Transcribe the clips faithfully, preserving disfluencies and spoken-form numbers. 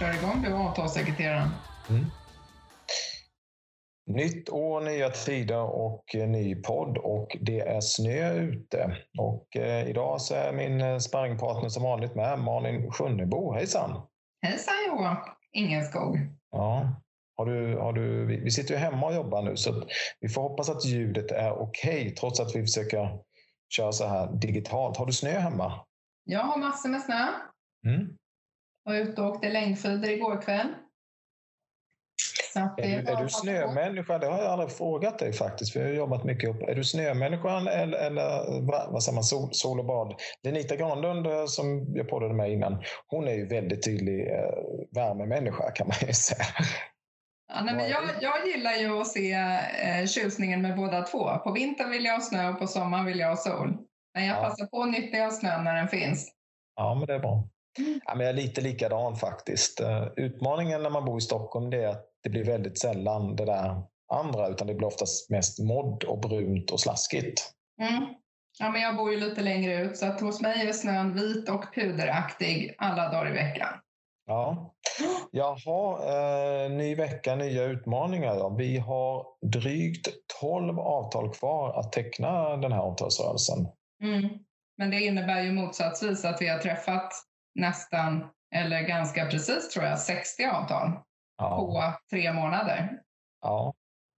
kör igång du avtalssekreteraren. Mm. Nytt år, nya tider och ny podd och det är snö ute. Och eh, idag så är min sparringpartner som vanligt med, Malin Sjönnebo. Hejsan! Hejsan Johan, Ingenskog. Ja, har du, har du, vi sitter ju hemma och jobbar nu så vi får hoppas att ljudet är okej okay, trots att vi försöker köra så här digitalt. Har du snö hemma? Jag har massor med snö. Mm. Och ute och åkte längdskidor igår kväll. Är du, är du snömänniska? Det har jag aldrig frågat dig faktiskt. Vi har jobbat mycket upp. Är du snömänniskan eller, eller vad, vad säger man, sol, sol och bad? Lenita Granlund som jag poddade med innan, hon är ju väldigt tydlig eh, värmemänniska kan man ju säga. Ja, nej, men jag, jag gillar ju att se eh, tjusningen med båda två. På vintern vill jag ha snö och på sommaren vill jag ha sol. Men jag Ja. passar på att nyttja snö när den finns. Ja, men det är bra. Ja, men jag är lite likadan faktiskt. Utmaningen när man bor i Stockholm det är att det blir väldigt sällan det där andra utan det blir oftast mest modd och brunt och slaskigt. Mm. Ja, men jag bor ju lite längre ut så att hos mig är snön vit och puderaktig alla dagar i veckan. Ja, jaha, eh, ny vecka, nya utmaningar. Ja. Vi har drygt tolv avtal kvar att teckna den här avtalsrörelsen. Mm. Men det innebär ju motsatsvis att vi har träffat nästan, eller ganska precis tror jag, sextio avtal ja. På tre månader. Ja.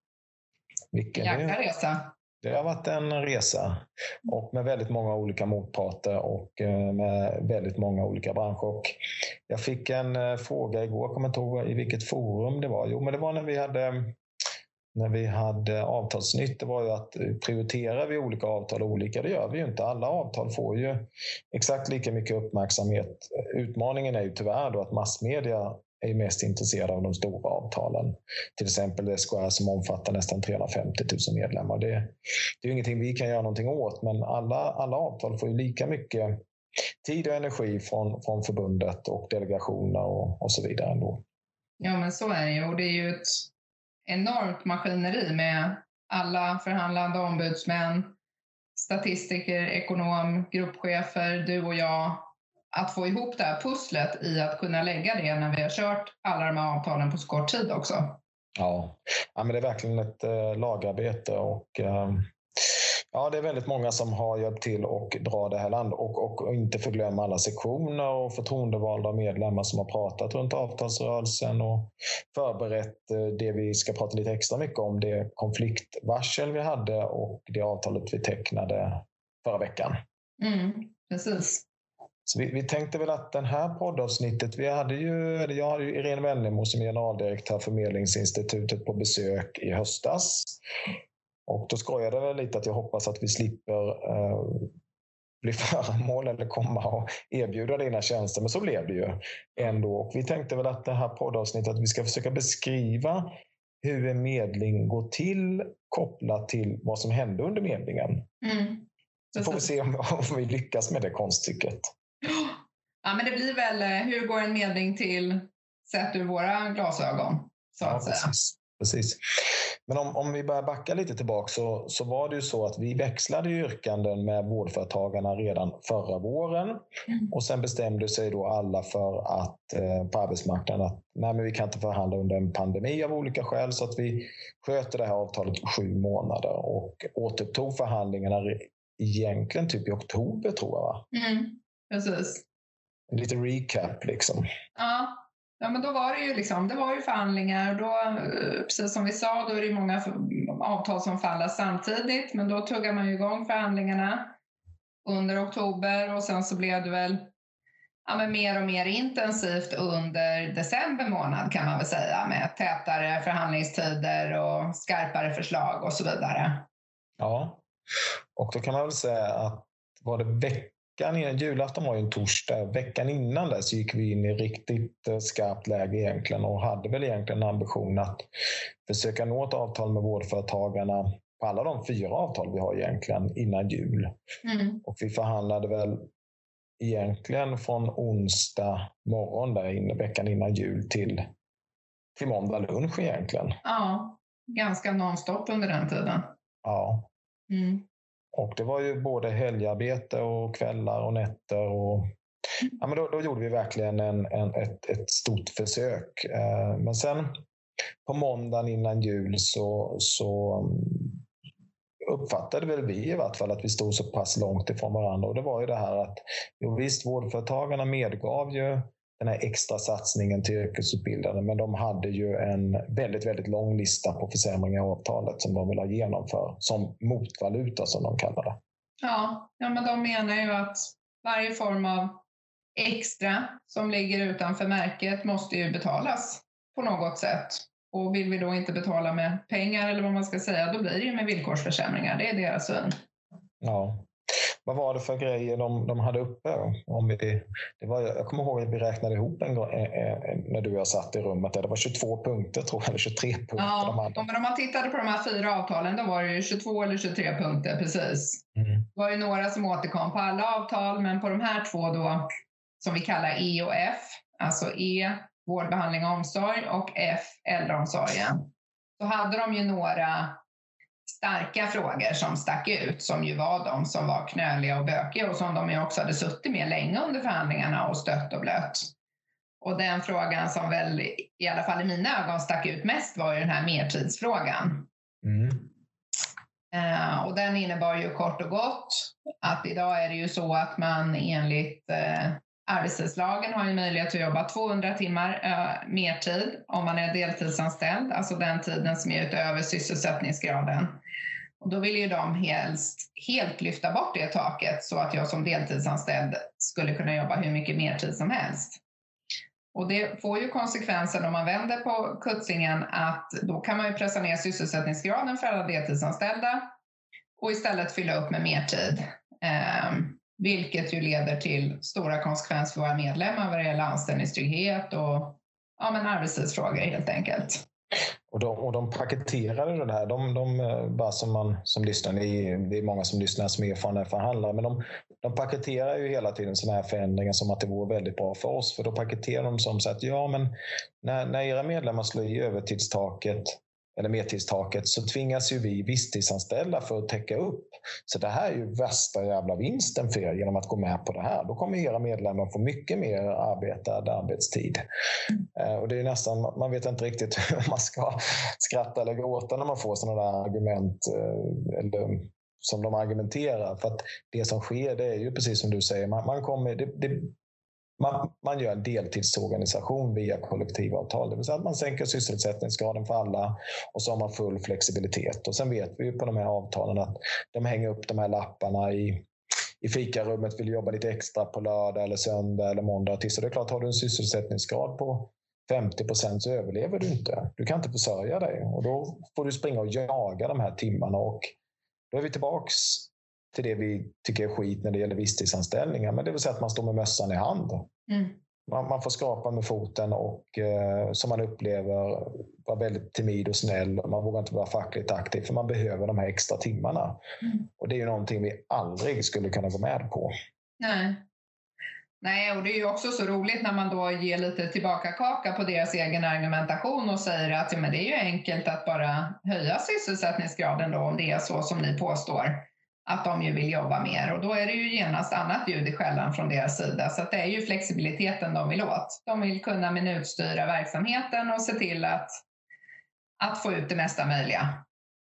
Vilken jäkla resa. Det har varit en resa och med väldigt många olika motparter och med väldigt många olika branscher. Och jag fick en fråga igår, jag kommer inte ihåg i vilket forum det var. Jo, men det var när vi hade, när vi hade avtalsnytt. Det var ju att prioritera vi olika avtal olika. Det gör vi ju inte. Alla avtal får ju exakt lika mycket uppmärksamhet. Utmaningen är ju tyvärr då att massmedia är mest intresserade av de stora avtalen. Till exempel S K R som omfattar nästan trehundrafemtio tusen medlemmar. Det, det är ju ingenting vi kan göra någonting åt, men alla, alla avtal får ju lika mycket tid och energi från, från förbundet och delegationer och, och så vidare ändå. Ja, men så är det ju. Och det är ju ett enormt maskineri med alla förhandlande ombudsmän, statistiker, ekonom, gruppchefer, du och jag. Att få ihop det här pusslet i att kunna lägga det när vi har kört alla de här avtalen på så kort tid också. Ja, ja men det är verkligen ett äh, lagarbete och äh, ja, det är väldigt många som har hjälpt till och dra det här landet och, och, och inte förglömma alla sektioner och förtroendevalda medlemmar som har pratat runt avtalsrörelsen och förberett äh, det vi ska prata lite extra mycket om, det konfliktvarsel vi hade och det avtalet vi tecknade förra veckan. Mm, precis. Så vi, vi tänkte väl att den här poddavsnittet, vi hade ju, eller jag hade ju Irene Wennemo som generaldirektör för Medlingsinstitutet på besök i höstas. Och då skojade jag lite att jag hoppas att vi slipper eh, bli föremål eller komma och erbjuda dina tjänster. Men så blev det ju ändå. Och vi tänkte väl att det här poddavsnittet, att vi ska försöka beskriva hur en medling går till kopplat till vad som hände under medlingen. Mm. Så får vi se om, om vi lyckas med det konststycket. Ja, men det blir väl hur går en medling till sett ur våra glasögon så att ja, säga. Precis, precis. Men om, om vi börjar backa lite tillbaka så, så var det ju så att vi växlade yrkanden med vårdföretagarna redan förra våren mm. och sen bestämde sig då alla för att eh, på arbetsmarknaden att nej, men vi kan inte förhandla under en pandemi av olika skäl så att vi sköter det här avtalet i sju månader och återupptog förhandlingarna egentligen typ i oktober tror jag va? Mm, precis. Lite recap liksom. Ja. Ja, men då var det ju liksom, det var ju förhandlingar. Då, precis som vi sa, då är det många avtal som faller samtidigt. Men då tuggar man ju igång förhandlingarna under oktober. Och sen så blev det väl ja, men mer och mer intensivt under december månad kan man väl säga. Med tätare förhandlingstider och skarpare förslag och så vidare. Ja, och då kan man väl säga att var det veckan innan, julafton var ju en torsdag, veckan innan där så gick vi in i riktigt skarpt läge egentligen och hade väl egentligen en ambition att försöka nå ett avtal med vårdföretagarna på alla de fyra avtal vi har egentligen innan jul. Mm. Och vi förhandlade väl egentligen från onsdag morgon där inne, veckan innan jul till, till måndag lunch egentligen. Ja, ganska nonstop under den tiden. Ja. Mm. Och det var ju både helgarbete och kvällar och nätter och Ja, men då, då gjorde vi verkligen en, en, ett, ett stort försök. Eh, men sen på måndagen innan jul så, så uppfattade väl vi i vart fall att vi stod så pass långt ifrån varandra. Och det var ju det här att jo, visst, vårdföretagarna medgav ju den här extra satsningen till yrkesutbildade, men de hade ju en väldigt, väldigt lång lista på försämringar av avtalet som de vill ha genomför, som motvaluta som de kallar det. Ja, ja, men de menar ju att varje form av extra som ligger utanför märket måste ju betalas på något sätt. Och vill vi då inte betala med pengar eller vad man ska säga, då blir det ju med villkorsförsämringar. Det är deras syn. Ja. Vad var det för grejer de, de hade uppe? Om vi, det var, jag kommer ihåg att vi räknade ihop en gång när du och jag satt i rummet. Det var tjugotvå punkter, tror jag, eller tjugotre punkter. Ja, de hade. om man tittade på de här fyra avtalen, då var det ju tjugotvå eller tjugotre punkter, precis. Mm. Det var ju några som återkom på alla avtal, men på de här två då, som vi kallar E och F, alltså E, vård, behandling och omsorg, och F, äldreomsorgen, så hade de ju några starka frågor som stack ut, som ju var de som var knöliga och bökiga och som de ju också hade suttit med länge under förhandlingarna och stött och blött. Och den frågan som väl i alla fall i mina ögon stack ut mest var ju den här mertidsfrågan. Mm. Uh, och den innebar ju kort och gott att idag är det ju så att man enligt uh, arbetstidslagen har ju möjlighet att jobba tvåhundra timmar uh, mertid om man är deltidsanställd, alltså den tiden som är utöver sysselsättningsgraden. Och då vill ju de helst helt lyfta bort det taket så att jag som deltidsanställd skulle kunna jobba hur mycket mertid som helst. Och det får ju konsekvensen om man vänder på kuttingen att då kan man ju pressa ner sysselsättningsgraden för alla deltidsanställda och istället fylla upp med mertid. Um, Vilket ju leder till stora konsekvenser för våra medlemmar vad det gäller anställningstrygghet och ja, men arbetstidsfrågor helt enkelt. Och de, och de paketerade det här, de, de, bara som man som lyssnar, det är, det är många som lyssnar som erfarna förhandlare, men de, de paketerar ju hela tiden sådana här förändringar som att det vore väldigt bra för oss, för då paketerar de som så att ja, men när, när era medlemmar slår i övertidstaket eller mertidstaket så tvingas ju vi visstidsanställda för att täcka upp. Så det här är ju värsta jävla vinsten för er genom att gå med på det här. Då kommer era medlemmar få mycket mer arbetad arbetstid. Mm. Och det är nästan, man vet inte riktigt om man ska skratta eller gråta när man får sådana där argument eller som de argumenterar. För att det som sker, det är ju precis som du säger, man, man kommer... Det, det, Man, man gör en deltidsorganisation via kollektivavtal. Det vill säga att man sänker sysselsättningsgraden för alla och så har man full flexibilitet. Och sen vet vi ju på de här avtalen att de hänger upp de här lapparna i, i fikarummet, vill jobba lite extra på lördag eller söndag eller måndag och tisdag. Det är klart, har du en sysselsättningsgrad på femtio procent så överlever du inte. Du kan inte försörja dig och då får du springa och jaga de här timmarna och då är vi tillbaks till det vi tycker är skit när det gäller visstidsanställningar. Men det vill säga att man står med mössan i hand. Mm. Man, man får skrapa med foten och eh, som man upplever vara väldigt timid och snäll. Man vågar inte vara fackligt aktiv för man behöver de här extra timmarna. Mm. Och det är ju någonting vi aldrig skulle kunna gå med på. Nej. Nej, och det är ju också så roligt när man då ger lite tillbaka kaka på deras egen argumentation och säger att ja, men det är ju enkelt att bara höja sysselsättningsgraden då om det är så som ni påstår. Att de ju vill jobba mer och då är det ju genast annat ljud i skällan från deras sida. Så att det är ju flexibiliteten de vill åt. De vill kunna minutstyra verksamheten och se till att, att få ut det mesta möjliga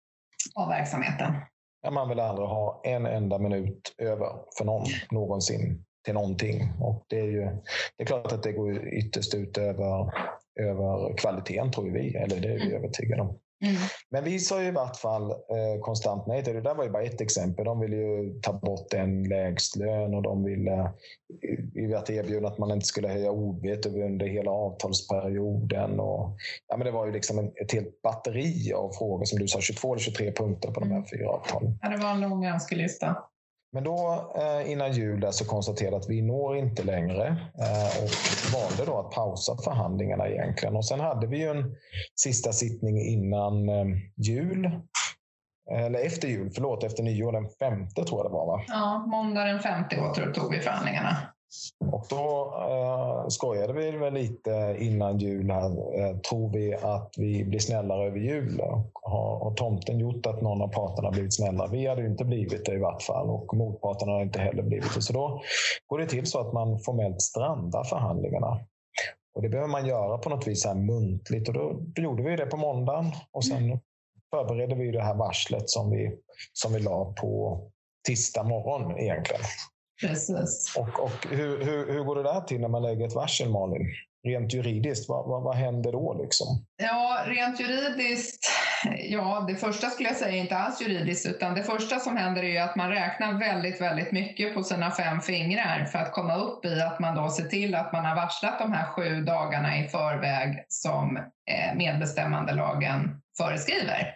av verksamheten. Ja, man vill aldrig ha en enda minut över för någon, någonsin till någonting. Och det är ju det är klart att det går ytterst ut över, över kvaliteten tror vi, eller det är vi mm. övertygade om. Mm. Men vi sa ju i vart fall eh, konstant nej till det. Det där var ju bara ett exempel. De ville ju ta bort en lägst lön och de ville ju att erbjuda att man inte skulle höja O B under hela avtalsperioden. Och, ja, men det var ju liksom en, ett helt batteri av frågor som du sa, tjugotvå eller tjugotre punkter på de här fyra avtalen. Ja, det var en lång önskelista. Men då eh, innan jul där så konstaterade att vi når inte längre eh, och valde då att pausa förhandlingarna egentligen. Och sen hade vi ju en sista sittning innan eh, jul, eller efter jul, förlåt, efter nyår, den femte tror jag det var va? Ja, måndag den femte återupptog vi förhandlingarna. Och då eh, skojade vi väl lite innan jul här. Eh, tror vi att vi blir snällare över jul? Har, har tomten gjort att någon av parterna blivit snällare? Vi hade ju inte blivit det i vart fall, och motparterna har inte heller blivit det. Så då går det till så att man formellt strandar förhandlingarna. Och det behöver man göra på något vis här muntligt. Och då, då gjorde vi det på måndagen. Och sen förberedde vi det här varslet som vi, som vi la på tisdag morgon egentligen. Precis. Och, och hur, hur, hur går det där till när man lägger ett varsel, Malin? Rent juridiskt, vad, vad, vad händer då liksom? Ja, rent juridiskt, ja det första skulle jag säga inte alls juridiskt, utan det första som händer är ju att man räknar väldigt, väldigt mycket på sina fem fingrar för att komma upp i att man då ser till att man har varslat de här sju dagarna i förväg som medbestämmandelagen föreskriver.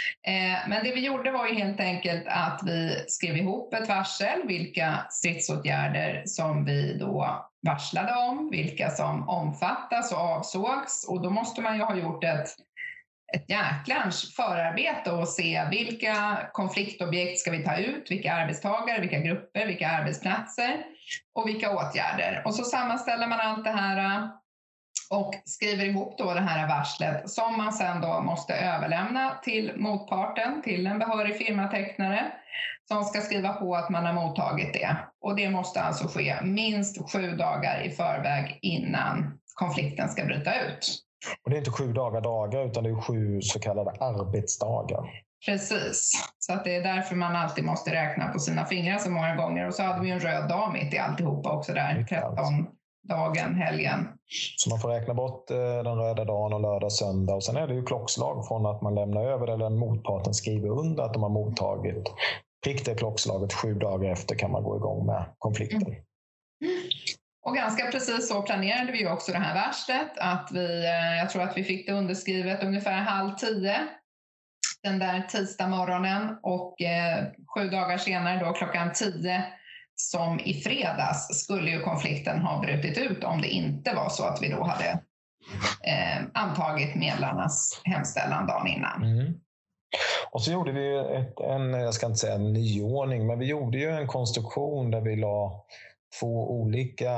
Men det vi gjorde var ju helt enkelt att vi skrev ihop ett varsel, vilka stridsåtgärder som vi då varslade om, vilka som omfattas och avsågs, och då måste man ju ha gjort ett, ett jäklans förarbete och se vilka konfliktobjekt ska vi ta ut, vilka arbetstagare, vilka grupper, vilka arbetsplatser och vilka åtgärder. Och så sammanställer man allt det här och skriver ihop då det här varslet som man sen då måste överlämna till motparten, till en behörig firmatecknare som ska skriva på att man har mottagit det. Och det måste alltså ske minst sju dagar i förväg innan konflikten ska bryta ut. Och det är inte sju dagar dagar utan det är sju så kallade arbetsdagar. Precis, så att det är därför man alltid måste räkna på sina fingrar så många gånger. Och så hade vi en röd dag mitt i alltihopa också där, tretton dagen, helgen. Så man får räkna bort eh, den röda dagen och lördag, söndag. Och sen är det ju klockslag från att man lämnar över eller motparten skriver under att de har mottagit. Prick det klockslaget sju dagar efter kan man gå igång med konflikten. Mm. Och ganska precis så planerade vi också det här varslet. Att vi, jag tror att vi fick det underskrivet ungefär halv tio den där tisdag morgonen. Och eh, sju dagar senare då klockan tio som i fredags skulle ju konflikten ha brutit ut om det inte var så att vi då hade eh, antagit medlarnas hemställan dagen innan. Mm. Och så gjorde vi ett, en, jag ska inte säga en nyordning, men vi gjorde ju en konstruktion där vi la två olika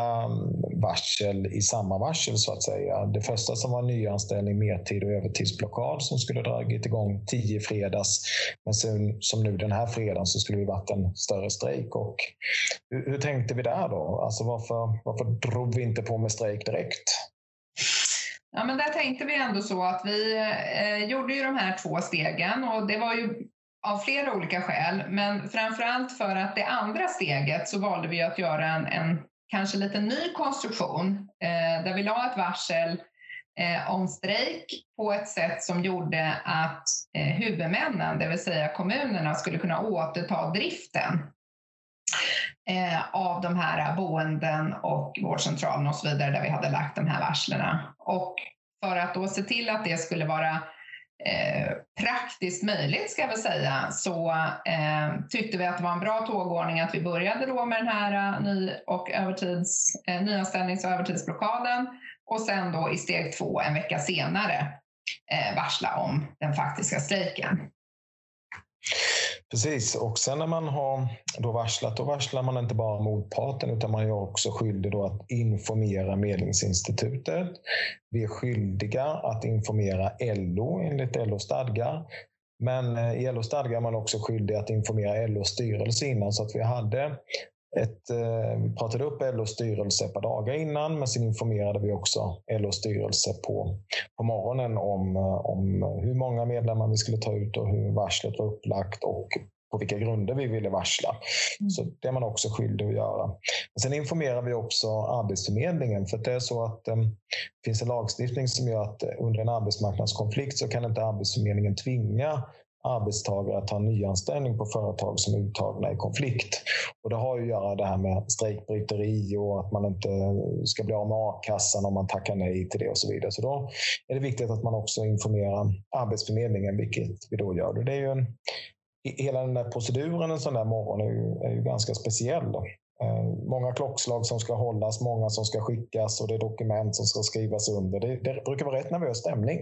varsel i samma varsel så att säga. Det första som var nyanställning, mertid och övertidsblockad som skulle dragit igång tio fredags. Men sen, som nu den här fredagen så skulle vi varit en större strejk. Och hur, hur tänkte vi där då? Alltså varför, varför drog vi inte på med strejk direkt? Ja, men där tänkte vi ändå så att vi eh, gjorde ju de här två stegen och det var ju av flera olika skäl, men framförallt för att det andra steget så valde vi att göra en, en kanske lite ny konstruktion eh, där vi la ett varsel eh, om strejk på ett sätt som gjorde att eh, huvudmännen, det vill säga kommunerna, skulle kunna återta driften eh, av de här boenden och vårdcentralen och så vidare där vi hade lagt de här varslerna. Och för att då se till att det skulle vara Eh, praktiskt möjligt ska jag väl säga så eh, tyckte vi att det var en bra tågordning att vi började då med den här uh, ny- och övertids, eh, nyanställnings- och övertidsblockaden och sen då i steg två en vecka senare eh, varsla om den faktiska strejken. Precis, och sen när man har då varslat, då varslar man inte bara motparten utan man är också skyldig då att informera Medlingsinstitutet. Vi är skyldiga att informera L O enligt L O-stadgar. Men i L O-stadgar är man också skyldig att informera L O-styrelse innan, så att vi hade ett, vi pratade upp L O-styrelse ett par dagar innan, men sen informerade vi också L O-styrelse på, på morgonen om, om hur många medlemmar vi skulle ta ut och hur varslet var upplagt och på vilka grunder vi ville varsla. Mm. Så det är man också skyldig att göra. Men sen informerar vi också Arbetsförmedlingen, för det är så att det um, finns en lagstiftning som gör att under en arbetsmarknadskonflikt så kan inte Arbetsförmedlingen tvinga arbetstagare att ha nyanställning på företag som är uttagna i konflikt. Och det har ju att göra det här med strejkbryteri och att man inte ska bli av med a-kassan om man tackar nej till det och så vidare. Så då är det viktigt att man också informerar Arbetsförmedlingen, vilket vi då gör. Det är ju en, hela den där proceduren en sån där morgon är ju, är ju ganska speciell. Många klockslag som ska hållas, många som ska skickas och det är dokument som ska skrivas under. Det, det brukar vara rätt nervös stämning.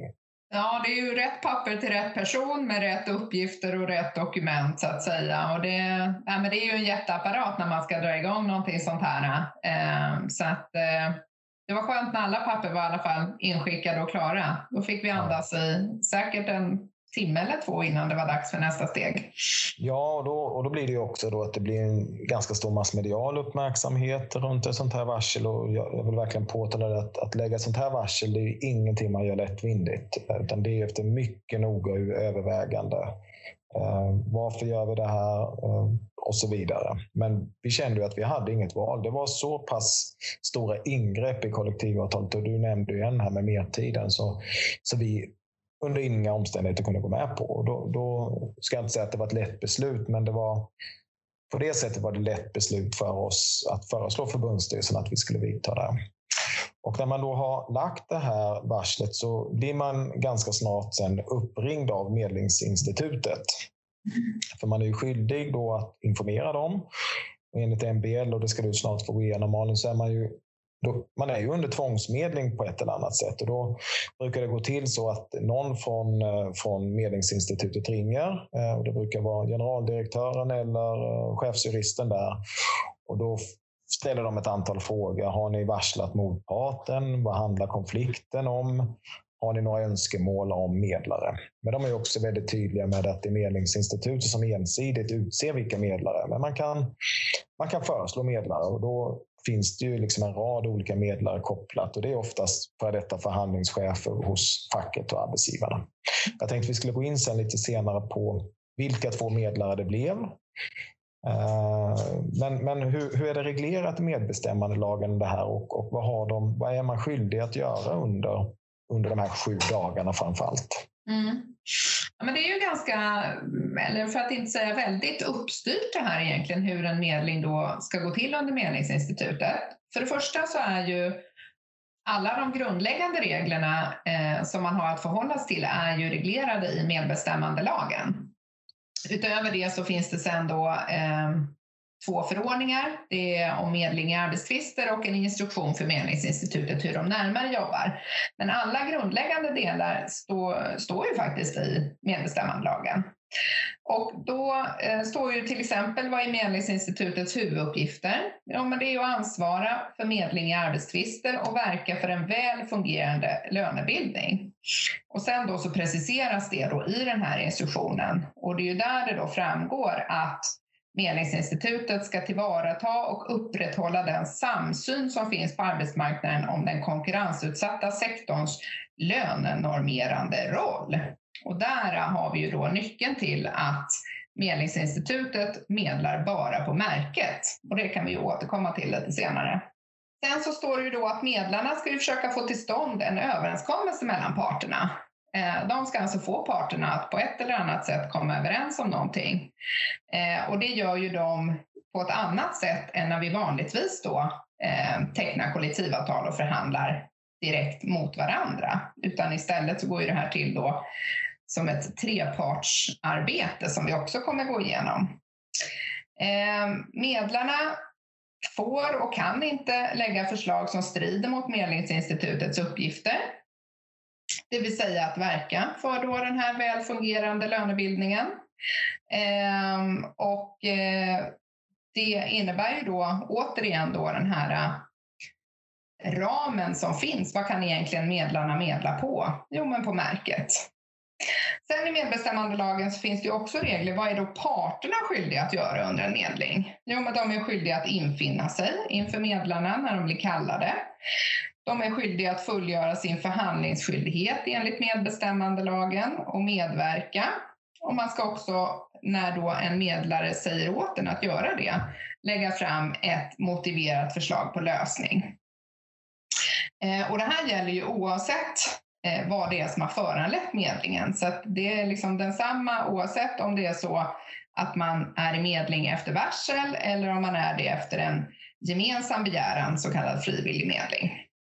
Ja, det är ju rätt papper till rätt person med rätt uppgifter och rätt dokument så att säga. Och det, ja, men det är ju en jätteapparat när man ska dra igång någonting sånt här. Eh, så att eh, det var skönt när alla papper var i alla fall inskickade och klara. Då fick vi andas i säkert en timme eller två innan det var dags för nästa steg. Ja, och då, och då blir det ju också då att det blir en ganska stor massmedial uppmärksamhet runt ett sånt här varsel. Och jag, jag vill verkligen påtala att, att lägga sånt här varsel, det är ju ingenting man gör lättvindigt. Utan det är efter mycket noga övervägande. Uh, varför gör vi det här? Uh, och så vidare. Men vi kände ju att vi hade inget val. Det var så pass stora ingrepp i kollektivavtalet. Och du nämnde ju en här med mertiden. Så, så vi under inga omständigheter kunde gå med på. Och då, då ska jag inte säga att det var ett lätt beslut, men det var, på det sättet var det lätt beslut för oss att föreslå förbundsstyrelsen att vi skulle vidta det. Och när man då har lagt det här varslet så blir man ganska snart sen uppringd av Medlingsinstitutet. För man är ju skyldig då att informera dem. Och enligt M B L, och det ska du snart få gå igenom, Malin, så är man ju Då, man är ju under tvångsmedling på ett eller annat sätt, och då brukar det gå till så att någon från, från Medlingsinstitutet ringer, och det brukar vara generaldirektören eller chefsjuristen där, och då ställer de ett antal frågor. Har ni varslat motparten? Vad handlar konflikten om? Har ni några önskemål om medlare? Men de är också väldigt tydliga med att det är Medlingsinstitutet som ensidigt utser vilka medlare, men man kan, man kan föreslå medlare, och då finns det ju liksom en rad olika medlare kopplat, och det är oftast för detta förhandlingschefer hos facket och arbetsgivarna. Jag tänkte vi skulle gå in sen lite senare på vilka två medlare det blev. Men, men hur, hur är det reglerat i medbestämmandelagen det här, och, och vad, har de, vad är man skyldig att göra under, under de här sju dagarna framförallt? Mm. Ja, men det är ju ganska, eller för att inte säga väldigt uppstyrt det här egentligen, hur en medling då ska gå till under Medlingsinstitutet. För det första så är ju alla de grundläggande reglerna eh, som man har att förhålla sig till är ju reglerade i medbestämmandelagen. Utöver det så finns det sedan då eh, två förordningar. Det är om medling i arbetstvister och en instruktion för Medlingsinstitutet hur de närmare jobbar. Men alla grundläggande delar står, står ju faktiskt i medbestämmandelagen. Och då eh, står ju till exempel vad är Medlingsinstitutets huvuduppgifter? Ja, men det är ju att ansvara för medling i arbetstvister och verka för en väl fungerande lönebildning. Och sen då så preciseras det då i den här instruktionen. Och det är ju där det då framgår att Medlingsinstitutet ska tillvarata och upprätthålla den samsyn som finns på arbetsmarknaden om den konkurrensutsatta sektorns lönenormerande roll. Och där har vi ju då nyckeln till att Medlingsinstitutet medlar bara på märket. Och det kan vi ju återkomma till lite senare. Sen så står det ju då att medlarna ska ju försöka få till stånd en överenskommelse mellan parterna. De ska alltså få parterna att på ett eller annat sätt komma överens om någonting. Och det gör ju de på ett annat sätt än när vi vanligtvis då tecknar kollektivavtal och förhandlar direkt mot varandra. Utan istället så går ju det här till då som ett trepartsarbete som vi också kommer gå igenom. Medlarna får och kan inte lägga förslag som strider mot Medlingsinstitutets uppgifter. Det vill säga att verka för då den här välfungerande lönebildningen. Ehm, och eh, det innebär ju då återigen då den här eh, ramen som finns. Vad kan egentligen medlarna medla på? Jo, men på märket. Sen i medbestämmandelagen så finns det ju också regler. Vad är då parterna skyldiga att göra under en medling? Jo, men de är skyldiga att infinna sig inför medlarna när de blir kallade. De är skyldiga att fullgöra sin förhandlingsskyldighet enligt medbestämmandelagen och medverka. Och man ska också, när då en medlare säger åt en att göra det, lägga fram ett motiverat förslag på lösning. Eh, och det här gäller ju oavsett eh, vad det är som har föranlett medlingen. Så att det är liksom densamma oavsett om det är så att man är i medling efter varsel eller om man är det efter en gemensam begäran, så kallad frivillig medling.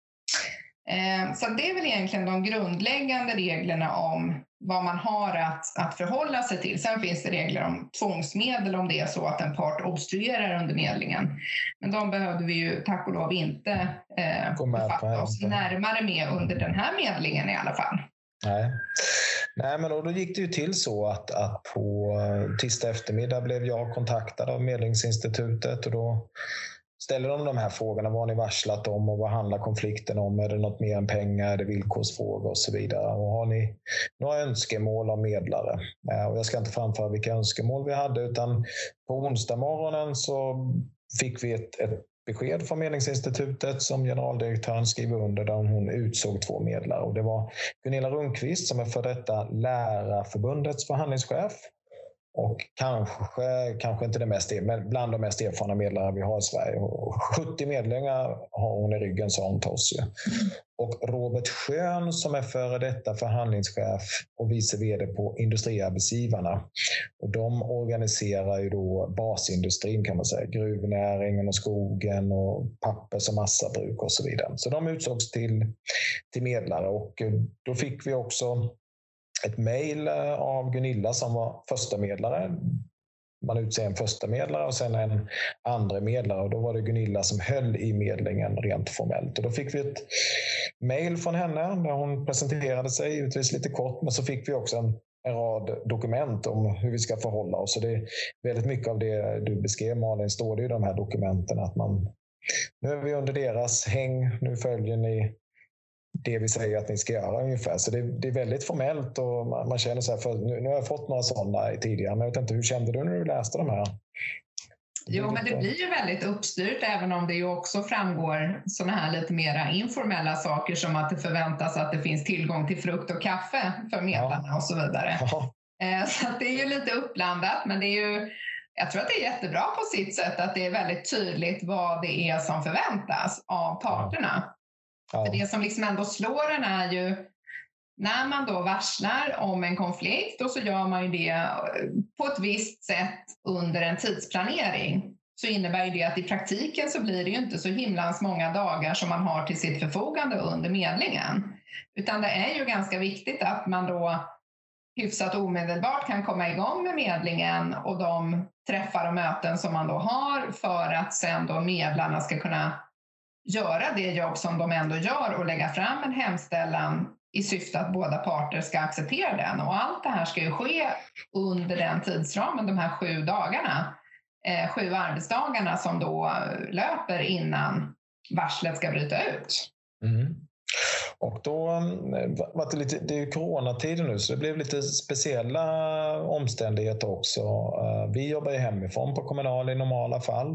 Så det är väl egentligen de grundläggande reglerna om vad man har att, att förhålla sig till. Sen finns det regler om tvångsmedel om det är så att en part obstruerar under medlingen. Men de behövde vi ju tack och lov inte eh, befatta oss närmare med under den här medlingen i alla fall. Nej. Nej, men då, då gick det ju till så att, att på tisdag eftermiddag blev jag kontaktad av Medlingsinstitutet och då ställer de de här frågorna. Vad har ni varslat om och vad handlar konflikten om? Är det något mer än pengar? Är det villkorsfrågor och så vidare? Och har ni några önskemål om medlare? Och jag ska inte framföra vilka önskemål vi hade, utan på onsdag morgonen så fick vi ett, ett besked från Medlingsinstitutet som generaldirektören skriver under, där hon utsåg två medlare. Och det var Gunilla Rundqvist som är för detta Lärarförbundets förhandlingschef. Och kanske, kanske inte det mest, men bland de mest erfarna medlare vi har i Sverige. sjuttio medlingar har hon i ryggen, sa hon till oss. Och Robert Schön som är före detta förhandlingschef och vice vd på Industriarbetsgivarna. Och de organiserar ju då basindustrin, kan man säga. Gruvnäringen och skogen och pappers- och massabruk och så vidare. Så de utsågs till, till medlare, och då fick vi också ett mejl av Gunilla som var första medlare. Man utser en första medlare och sen en andra medlare, och då var det Gunilla som höll i medlingen rent formellt. Och då fick vi ett mejl från henne där hon presenterade sig, givetvis lite kort, men så fick vi också en, en rad dokument om hur vi ska förhålla oss. Så det är väldigt mycket av det du beskrev, Malin, står det i de här dokumenten att man, nu är vi under deras häng, nu följer ni det vi säger att ni ska göra ungefär. Så det, det är väldigt formellt och man, man känner så här, för nu, nu har jag fått några sådana tidigare, men jag vet inte, hur kände du när du läste de här? Jo, men det blir ju väldigt uppstyrt, även om det ju också framgår såna här lite mera informella saker som att det förväntas att det finns tillgång till frukt och kaffe för medlarna, ja, och så vidare. Ja. Så att det är ju lite uppblandat, men det är ju, jag tror att det är jättebra på sitt sätt att det är väldigt tydligt vad det är som förväntas av parterna. Ja. Ja. För det som liksom ändå slår en är ju när man då varslar om en konflikt, och så gör man ju det på ett visst sätt under en tidsplanering, så innebär ju det att i praktiken så blir det ju inte så himlans många dagar som man har till sitt förfogande under medlingen. Utan det är ju ganska viktigt att man då hyfsat omedelbart kan komma igång med medlingen och de träffar och möten som man då har, för att sen då medlarna ska kunna göra det jobb som de ändå gör och lägga fram en hemställan i syfte att båda parter ska acceptera den. Och allt det här ska ju ske under den tidsramen, de här sju dagarna, eh, sju arbetsdagarna som då löper innan varslet ska bryta ut. Mm. Och då var det lite, det är ju coronatider nu, så det blev lite speciella omständigheter också. Vi jobbar ju hemifrån på Kommunal i normala fall.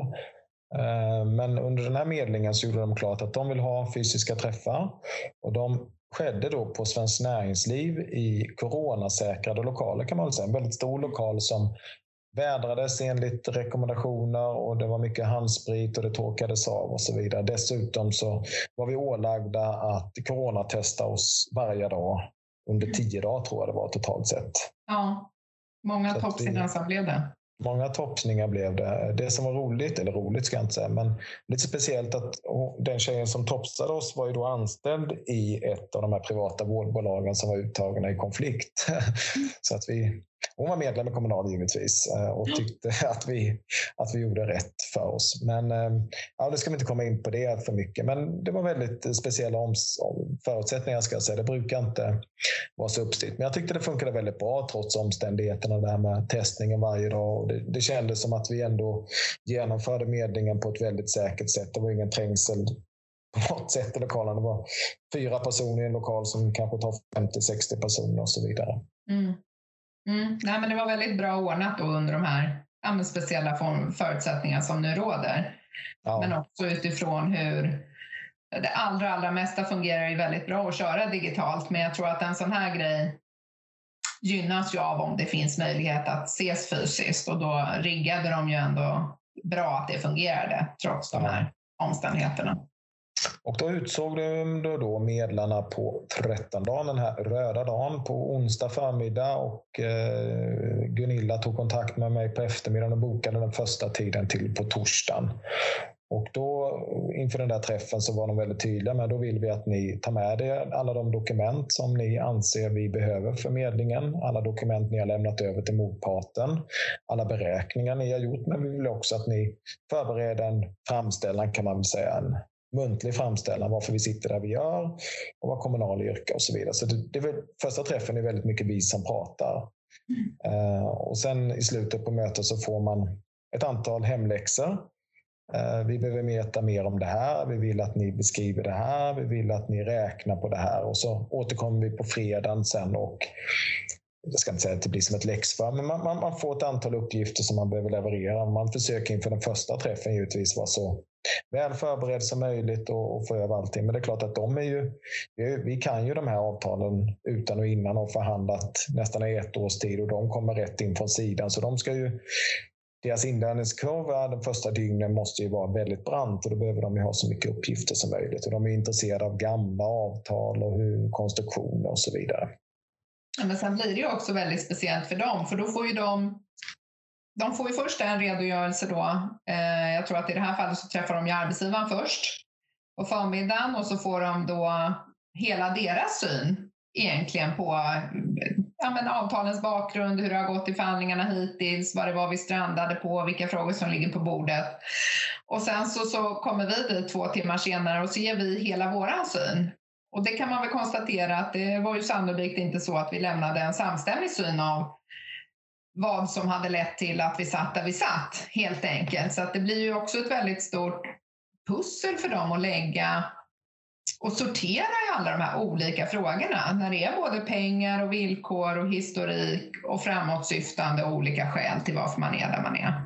Men under den här medlingen så gjorde de klart att de vill ha fysiska träffar, och de skedde då på Svenskt Näringsliv i coronasäkrade lokaler, kan man väl säga. En väldigt stor lokal som vädrades enligt rekommendationer, och det var mycket handsprit och det torkades av och så vidare. Dessutom så var vi ålagda att coronatesta oss varje dag under tio dagar, tror jag det var totalt sett. Ja, många toppsingar som blev det. Många toppsningar blev det. Det som var roligt, eller roligt ska jag inte säga, men lite speciellt att den tjejen som toppsade oss var ju då anställd i ett av de här privata vårdbolagen som var uttagna i konflikt. Så att vi, hon var medlem i Kommunal givetvis och tyckte att vi, att vi gjorde rätt för oss. Men ja, det ska vi inte komma in på det för mycket. Men det var väldigt speciella oms- förutsättningar, ska jag säga. Det brukar inte vara så uppstyrt. Men jag tyckte det funkade väldigt bra trots omständigheterna, det här med testningen varje dag. Och det, det kändes som att vi ändå genomförde medlingen på ett väldigt säkert sätt. Det var ingen trängsel på något sätt i lokalen. Det var fyra personer i en lokal som kanske tar femtio till sextio personer och så vidare. Mm. Mm. Nej, men det var väldigt bra ordnat då under de här ja, speciella form, förutsättningar som nu råder. Ja. Men också utifrån hur det allra, allra mesta fungerar ju väldigt bra att köra digitalt. Men jag tror att en sån här grej gynnas ju av om det finns möjlighet att ses fysiskt. Och då riggade de ju ändå bra att det fungerade trots de här omständigheterna. Och då utsåg de då, då medlarna på trettondagen, den här röda dagen, på onsdag förmiddag, och eh, Gunilla tog kontakt med mig på eftermiddagen och bokade den första tiden till på torsdagen. Och då inför den där träffen så var de väldigt tydliga med, då vill vi att ni tar med er alla de dokument som ni anser vi behöver för medlingen, alla dokument ni har lämnat över till motparten, alla beräkningar ni har gjort, men vi vill också att ni förbereder en framställan, kan man väl säga, en muntlig framställan varför vi sitter där vi gör och vad kommunal yrke och så vidare. Så det, det är väl, första träffen är väldigt mycket vi som pratar. Mm. Uh, och sen i slutet på mötet så får man ett antal hemläxor. Uh, vi behöver veta mer om det här. Vi vill att ni beskriver det här. Vi vill att ni räknar på det här. Och så återkommer vi på fredagen sen och jag ska inte säga att det blir som ett läxfall, men man, man, man får ett antal uppgifter som man behöver leverera. Man försöker inför den första träffen givetvis vara så väl förberedd som möjligt och, och få över allting. Men det är klart att de är ju, vi kan ju de här avtalen utan och innan och förhandlat nästan i ett års tid och de kommer rätt in från sidan. Så de ska ju, deras inlärningskurva den första dygnen måste ju vara väldigt brant och då behöver de ju ha så mycket uppgifter som möjligt. Och de är intresserade av gamla avtal och hur konstruktioner och så vidare. Men sen blir det ju också väldigt speciellt för dem, för då får ju de de får ju först en redogörelse då, eh, jag tror att i det här fallet så träffar de ju arbetsgivaren först på förmiddagen och så får de då hela deras syn egentligen på ja, men avtalens bakgrund, hur det har gått i förhandlingarna hittills, vad det var vi strandade på, vilka frågor som ligger på bordet. Och sen så, så kommer vi dit två timmar senare och ser vi hela våran syn. Och det kan man väl konstatera att det var ju sannolikt inte så att vi lämnade en samstämmig syn av vad som hade lett till att vi satt där vi satt, helt enkelt. Så att det blir ju också ett väldigt stort pussel för dem att lägga och sortera i alla de här olika frågorna. När det är både pengar och villkor och historik och framåtsyftande och olika skäl till varför man är där man är.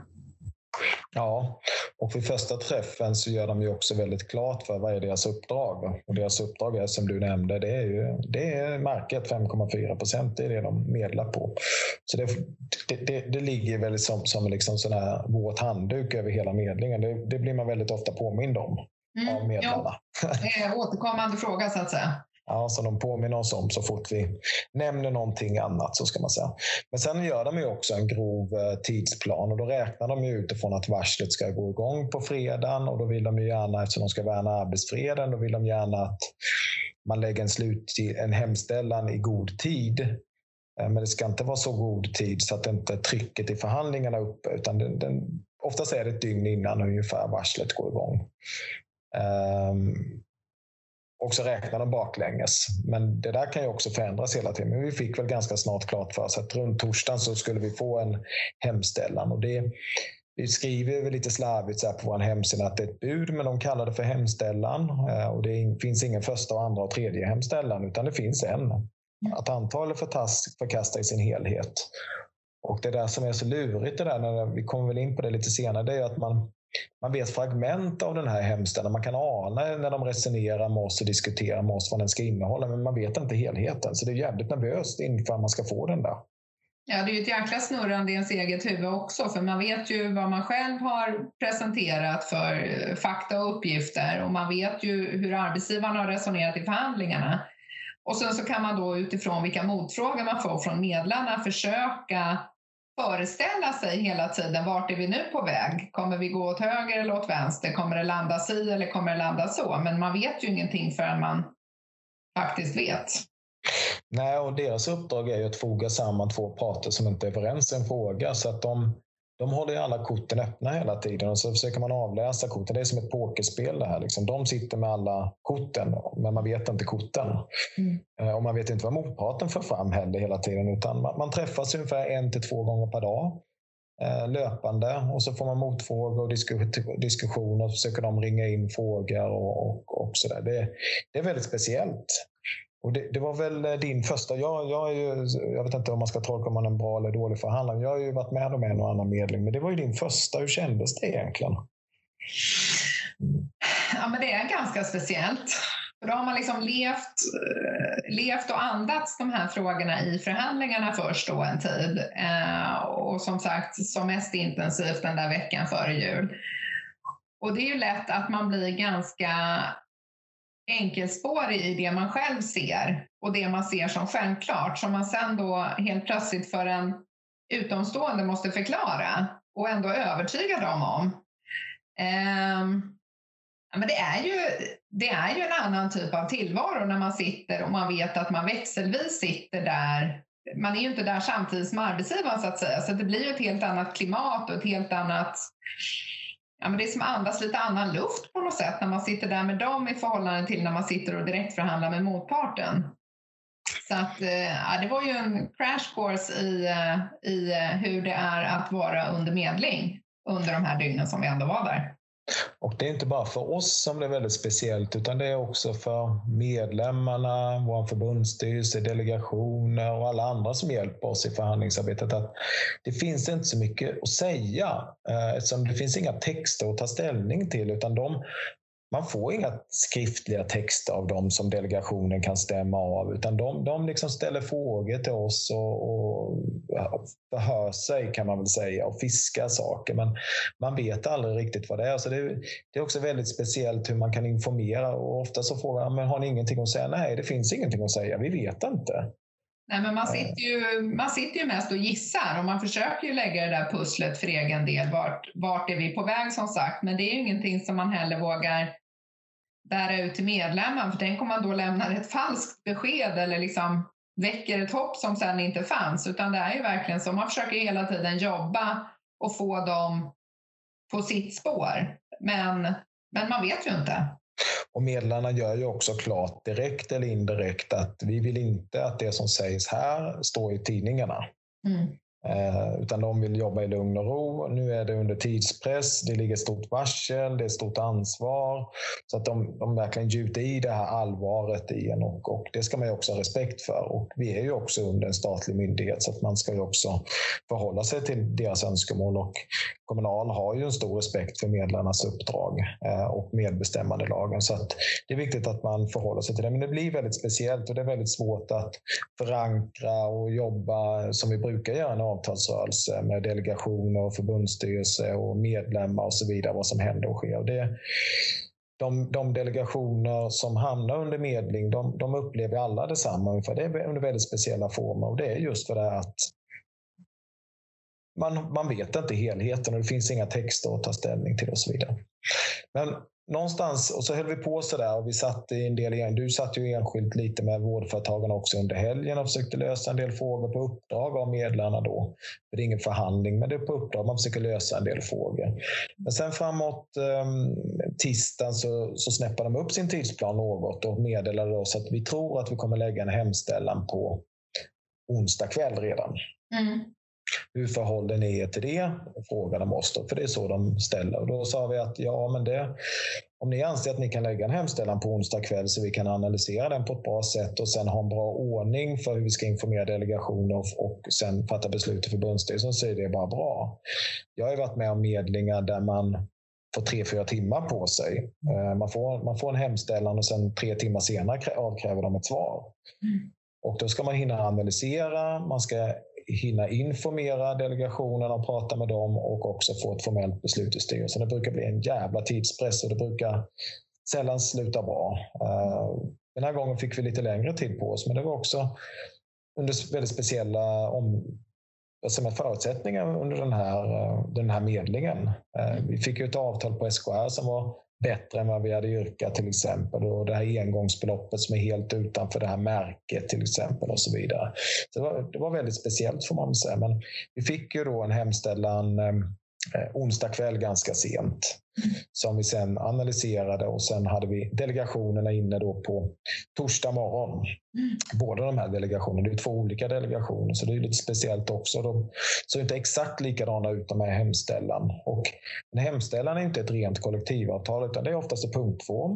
Ja, och vid första träffen så gör de ju också väldigt klart för vad är deras uppdrag. Och deras uppdrag är, som du nämnde, det är ju det är market fem komma fyra procent, det är det de medlar på. Så det, det, det, det ligger väl som, som liksom sån här våt handduk över hela medlingen. Det, det blir man väldigt ofta påmind om mm, av medlarna. Ja, det är återkommande fråga så att säga. Ja, så de påminner oss om så fort vi nämner någonting annat, så ska man säga. Men sen gör de ju också en grov eh, tidsplan och då räknar de ju utifrån att varslet ska gå igång på fredagen och då vill de ju gärna, eftersom de ska värna arbetsfreden, då vill de gärna att man lägger en, slut, en hemställan i god tid. Eh, men det ska inte vara så god tid så att inte trycket i förhandlingarna är uppe, utan den, den, oftast är det ett dygn innan ungefär varslet går igång. Um, Och så räknar de baklänges. Men det där kan ju också förändras hela tiden. Men vi fick väl ganska snart klart för oss att runt torsdagen så skulle vi få en hemställan. Och det, vi skriver väl lite slarvigt så här på vår hemsida att det är ett bud, men de kallar det för hemställan. Och det finns ingen första, och andra och tredje hemställan, utan det finns en. Att anta eller förkasta i sin helhet. Och det där som är så lurigt, det där, när vi kommer väl in på det lite senare, det är att man Man vet fragment av den här hemställan. Man kan ana när de resonerar med oss och diskuterar med oss vad den ska innehålla, men man vet inte helheten. Så det är jävligt nervöst inför man ska få den där. Ja, det är ju ett jäkla snurrande i ens eget huvud också, för man vet ju vad man själv har presenterat för fakta och uppgifter och man vet ju hur arbetsgivaren har resonerat i förhandlingarna. Och sen så kan man då utifrån vilka motfrågor man får från medlarna försöka föreställa sig hela tiden, vart är vi nu på väg? Kommer vi gå åt höger eller åt vänster? Kommer det landa si eller kommer det landa så? Men man vet ju ingenting förrän man faktiskt vet. Nej, och deras uppdrag är ju att foga samman två parter som inte är överens i en fråga, så att de, de håller ju alla korten öppna hela tiden och så försöker man avläsa korten. Det är som ett pokerspel det här. Liksom. De sitter med alla korten, men man vet inte korten. Mm. Och man vet inte vad motparten för fram heller hela tiden, utan man, man träffas ungefär en till två gånger per dag eh, löpande och så får man motfrågor och disku- diskussioner och så försöker de ringa in frågor och, och, och sådär. Det, det är väldigt speciellt. Och det, det var väl din första, jag, jag, är ju, jag vet inte om man ska tolka om man är en bra eller dålig förhandlare, jag har ju varit med om en och annan medling, men det var ju din första, hur kändes det egentligen? Ja, men det är ganska speciellt. Då har man liksom levt, levt och andats de här frågorna i förhandlingarna först då en tid och som sagt som mest intensivt den där veckan före jul. Och det är ju lätt att man blir ganska enkelspårig i det man själv ser och det man ser som självklart, som man sen då helt plötsligt för en utomstående måste förklara och ändå övertyga dem om. Um, men det är ju det är ju en annan typ av tillvaro när man sitter och man vet att man växelvis sitter där. Man är ju inte där samtidigt som arbetsgivaren så att säga, så det blir ju ett helt annat klimat och ett helt annat ja, men det är som andas lite annan luft på något sätt när man sitter där med dem i förhållande till när man sitter och direkt förhandlar med motparten. Så att, ja, det var ju en crash course i, i hur det är att vara under medling under de här dygnen som vi ändå var där. Och det är inte bara för oss som det är väldigt speciellt, utan det är också för medlemmarna, vår förbundsstyrelse, delegationer och alla andra som hjälper oss i förhandlingsarbetet. Att det finns inte så mycket att säga eftersom det finns inga texter att ta ställning till, utan de man får inga skriftliga texter av dem som delegationen kan stämma av, utan de, de liksom ställer frågor till oss och, och förhör sig, kan man väl säga, och fiskar saker, men man vet aldrig riktigt vad det är. Så det, det är också väldigt speciellt hur man kan informera, och ofta så frågar man, men har ni ingenting att säga? Nej, det finns ingenting att säga, vi vet inte. Nej, men man sitter ju, man sitter ju mest och gissar, och man försöker ju lägga det där pusslet för egen del. Vart, vart är vi på väg, som sagt. Men det är ju ingenting som man heller vågar bära ut till medlemmen. För tänk om man då lämnar ett falskt besked eller liksom väcker ett hopp som sen inte fanns. Utan det är ju verkligen så. Man försöker hela tiden jobba och få dem på sitt spår. Men, men man vet ju inte. Och medlarna gör ju också klart, direkt eller indirekt, att vi vill inte att det som sägs här står i tidningarna. Mm. Eh, utan de vill jobba i lugn och ro. Nu är det under tidspress, det ligger stort varsel, det är stort ansvar. Så att de, de verkligen gjuter i det här allvaret i en, och, och det ska man ju också ha respekt för. Och vi är ju också under en statlig myndighet, så att man ska ju också förhålla sig till deras önskemål. Och Kommunal har ju en stor respekt för medlarnas uppdrag eh, och medbestämmandelagen. Så att det är viktigt att man förhåller sig till det. Men det blir väldigt speciellt, och det är väldigt svårt att förankra och jobba som vi brukar göra en avtalsrörelse med delegationer och förbundsstyrelse och medlemmar och så vidare, vad som händer och sker. Det, de, de delegationer som hamnar under medling, de, de upplever alla detsamma ungefär. Det är under väldigt speciella former, och det är just för det att man, man vet inte helheten och det finns inga texter att ta ställning till och så vidare. Men någonstans, och så höll vi på så där, och vi satt i en del, du satt ju enskilt lite med vårdföretagarna också under helgen och försökte lösa en del frågor på uppdrag av medlarna då. Det är ingen förhandling, men det är på uppdrag, man försöker lösa en del frågor. Men sen framåt um, tisdagen så, så snäppade de upp sin tidsplan något och meddelade oss att vi tror att vi kommer lägga en hemställan på onsdag kväll redan. Mm. Hur förhåller ni er till det? Frågade de oss då, för det är så de ställer. Och då sa vi att ja, men det, om ni anser att ni kan lägga en hemställan på onsdag kväll så vi kan analysera den på ett bra sätt och sen ha en bra ordning för hur vi ska informera delegationer och, och sen fatta beslut i förbundsstyrelsen, så är det bara bra. Jag har ju varit med om medlingar där man får tre, fyra timmar på sig. Man får, man får en hemställan och sen tre timmar senare avkräver de ett svar. Mm. Och då ska man hinna analysera, man ska hinna informera delegationen och prata med dem och också få ett formellt beslut i styrelsen. Det brukar bli en jävla tidspress och det brukar sällan sluta bra. Den här gången fick vi lite längre tid på oss, men det var också under väldigt speciella om, alltså förutsättningar under den här, den här medlingen. Vi fick ju ett avtal på S K R som var bättre än vad vi hade yrkat till exempel, och det här engångsbeloppet som är helt utanför det här märket till exempel och så vidare. Så det var, det var väldigt speciellt får man säga, men vi fick ju då en hemställan eh, onsdag kväll ganska sent som vi sen analyserade, och sen hade vi delegationerna inne då på torsdag morgon. Mm. Båda de här delegationerna, det är två olika delegationer så det är lite speciellt också. De såg inte exakt likadana ut de här hemställan, och en hemställan är inte ett rent kollektivavtal utan det är oftast i punktform.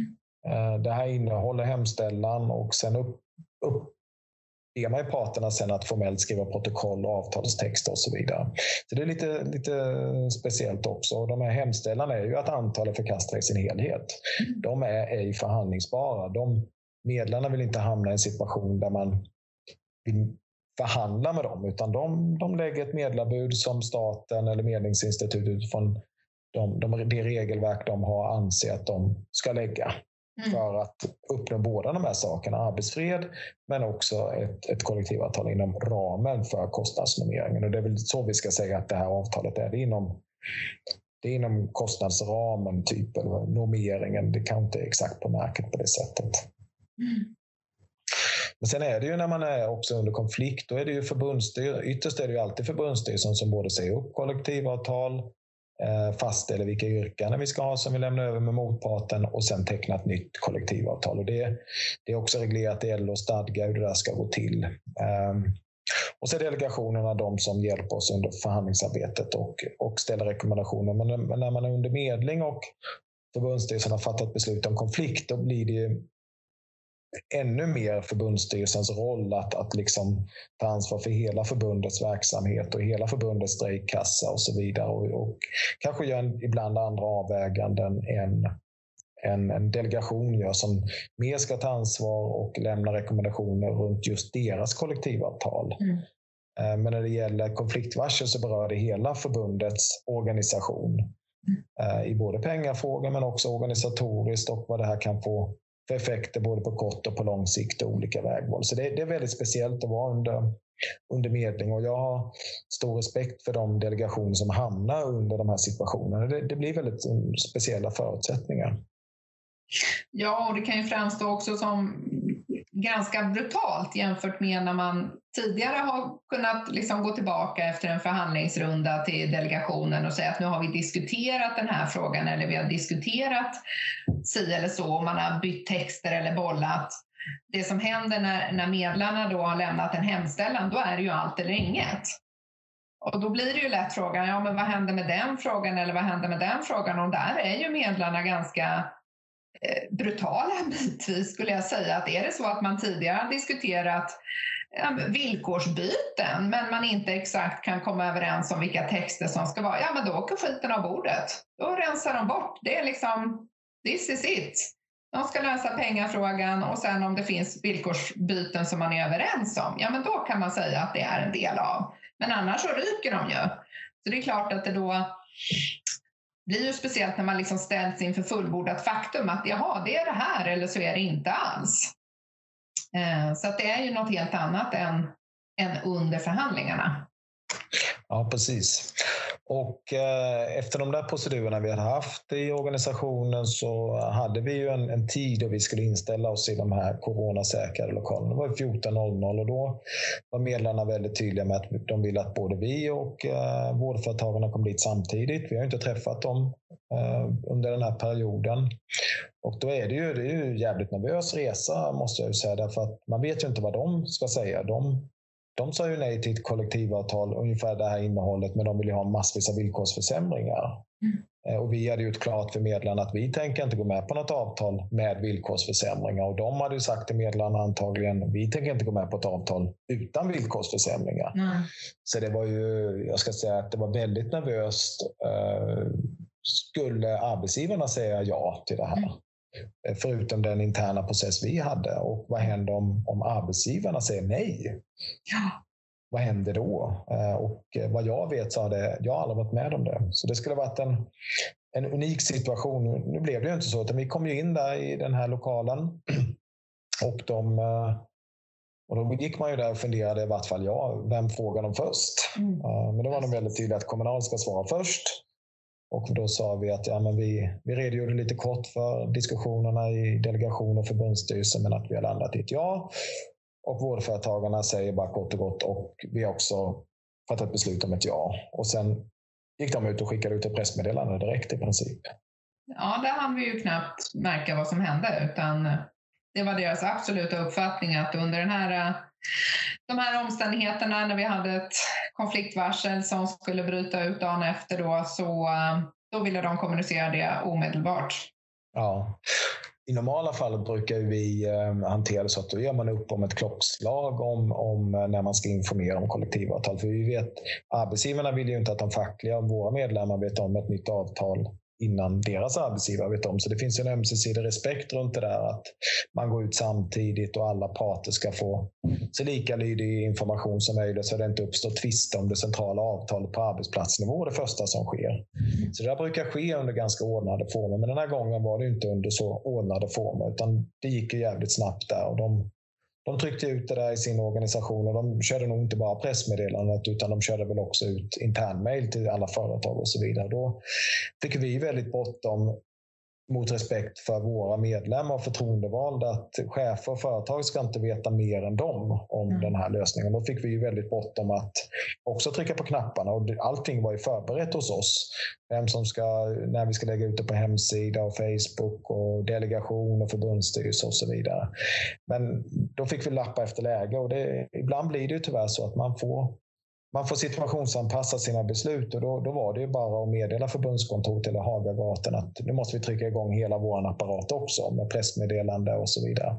Mm. Det här innehåller hemställan och sen upp, upp ber man i parterna sen att formellt skriva protokoll och avtalstexter och så vidare. Så det är lite, lite speciellt också. Och de här hemställarna är ju att antalet förkastar i sin helhet. De är ej förhandlingsbara. De medlarna vill inte hamna i en situation där man vill förhandla med dem, utan de, de lägger ett medlarbud som staten eller medlingsinstitutet utifrån de, de, det regelverk de har anser att de ska lägga. Mm. För att uppnå båda de här sakerna, arbetsfred men också ett, ett kollektivavtal inom ramen för kostnadsnormeringen. Och det är väl så vi ska säga att det här avtalet är. Det är inom, det är inom kostnadsramen typ, eller normeringen. Det kan inte exakt på märket på det sättet. Mm. Men sen är det ju när man är också under konflikt, då är det ju förbundsstyrelsen, ytterst är det ju alltid förbundsstyrelsen som både säger upp kollektivavtal fastställer vilka yrkanden vi ska ha som vi lämnar över med motparten och sen teckna ett nytt kollektivavtal. Och det, det är också reglerat i L O-stadga hur det där ska gå till. Och så är delegationerna de som hjälper oss under förhandlingsarbetet och, och ställer rekommendationer. Men, men när man är under medling och förbundsstyrelsen har fattat beslut om konflikt, då blir det ju ännu mer förbundsstyrelsens roll att, att liksom ta ansvar för hela förbundets verksamhet och hela förbundets strejkkassa och så vidare. Och, och kanske gör en, ibland andra avväganden än en, en delegation gör som mer ska ta ansvar och lämna rekommendationer runt just deras kollektivavtal. Mm. Men när det gäller konfliktvarsel så berör det hela förbundets organisation. Mm. I både pengafrågor men också organisatoriskt och vad det här kan få för effekter både på kort och på lång sikt och olika vägval. Så det, det är väldigt speciellt att vara under, under medling och jag har stor respekt för de delegationer som hamnar under de här situationerna. Det, det blir väldigt speciella förutsättningar. Ja, och det kan ju framstå också som ganska brutalt jämfört med när man tidigare har kunnat liksom gå tillbaka efter en förhandlingsrunda till delegationen och säga att nu har vi diskuterat den här frågan eller vi har diskuterat si eller så och man har bytt texter eller bollat. Det som händer när, när medlarna då har lämnat en hemställan, då är det ju allt eller inget. Och då blir det ju lätt frågan, ja men vad händer med den frågan eller vad händer med den frågan? Och där är ju medlarna ganska brutala bitvis skulle jag säga. Att är det så att man tidigare har diskuterat ja, villkorsbyten men man inte exakt kan komma överens om vilka texter som ska vara, ja men då åker skiten av bordet. Då rensar de bort. Det är liksom, this is it. De ska lösa pengafrågan och sen om det finns villkorsbyten som man är överens om, ja men då kan man säga att det är en del av. Men annars så ryker de ju. Så det är klart att det då det blir ju speciellt när man liksom ställs inför fullbordat faktum att jaha, det är det här eller så är det inte alls. Eh, så att det är ju något helt annat än, än under förhandlingarna. Ja, precis. Och eh, efter de där procedurerna vi hade haft i organisationen så hade vi ju en, en tid då vi skulle inställa oss i de här coronasäkrade lokalerna. Det var fjorton noll noll och då var medlarna väldigt tydliga med att de ville att både vi och eh, vårdföretagarna kom dit samtidigt. Vi har inte träffat dem eh, under den här perioden. Och då är det ju, det är ju jävligt nervös resa måste jag ju säga, därför att man vet ju inte vad de ska säga. De De sa ju nej till ett kollektivavtal, ungefär det här innehållet, men de vill ju ha massvis av villkorsförsämringar. Mm. Och vi hade gjort klart för medlarna att vi tänker inte gå med på något avtal med villkorsförsämringar. Och de hade ju sagt till medlarna antagligen, vi tänker inte gå med på ett avtal utan villkorsförsämringar. Mm. Så det var ju, jag ska säga att det var väldigt nervöst. Skulle arbetsgivarna säga ja till det här? Mm. Förutom den interna process vi hade. Och vad händer om, om arbetsgivarna säger nej? Ja. Vad händer då? Och vad jag vet så har det, jag har aldrig varit med om det. Så det skulle ha varit en, en unik situation. Nu blev det ju inte så, utan vi kom ju in där i den här lokalen. Och, de, och då gick man ju där och funderade, i vart fall jag, vem frågar de först? Mm. Men då var de väldigt tydliga att Kommunal ska svara först. Och då sa vi att ja, men vi, vi redogjorde lite kort för diskussionerna i delegation och förbundsstyrelsen, men att vi har landat i ett ja. Och vårdföretagarna säger bara kort och gott och vi har också fattat beslut om ett ja. Och sen gick de ut och skickade ut ett pressmeddelande direkt i princip. Ja, där hann vi ju knappt märka vad som hände, utan det var deras absoluta uppfattning att under den här, de här omständigheterna när vi hade ett konfliktvarsel som skulle bryta ut dagen efter då, så då ville de kommunicera det omedelbart. Ja, i normala fall brukar vi eh, hantera det så att då gör man upp om ett klockslag om, om när man ska informera om kollektivavtal. För vi vet, arbetsgivarna vill ju inte att de fackliga och våra medlemmar vet om ett nytt avtal innan deras arbetsgivare vet om. Så det finns en ömsesidig respekt runt det där att man går ut samtidigt och alla parter ska få så likalydig information som möjligt så det inte uppstår tvister om det centrala avtalet på arbetsplatsnivå, det första som sker. Så det där brukar ske under ganska ordnade former, men den här gången var det inte under så ordnade former utan det gick ju jävligt snabbt där och de De tryckte ut det där i sin organisation och de körde nog inte bara pressmeddelandet utan de körde väl också ut internmail till alla företag och så vidare. Då fick vi väldigt bråttom mot respekt för våra medlemmar och förtroendevalda att chefer och företag ska inte veta mer än dem om mm. den här lösningen. Då fick vi ju väldigt bråttom att också trycka på knapparna och allting var ju förberett hos oss. Vem som ska, när vi ska lägga ut det på hemsida och Facebook och delegation och förbundsstyrelse och så vidare. Men då fick vi lappa efter läge och det, ibland blir det ju tyvärr så att man får Man får situationsanpassa sina beslut och då, då var det ju bara att meddela förbundskontoret eller Hagagatan att nu måste vi trycka igång hela vår apparat också med pressmeddelande och så vidare.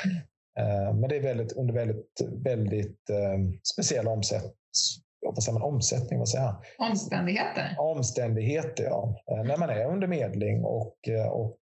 Mm. Men det är väldigt, under väldigt, väldigt speciella omsätt, vad säger man, omsättning, vad säger jag? Omständigheter. Omständigheter, ja. När man är under medling och, och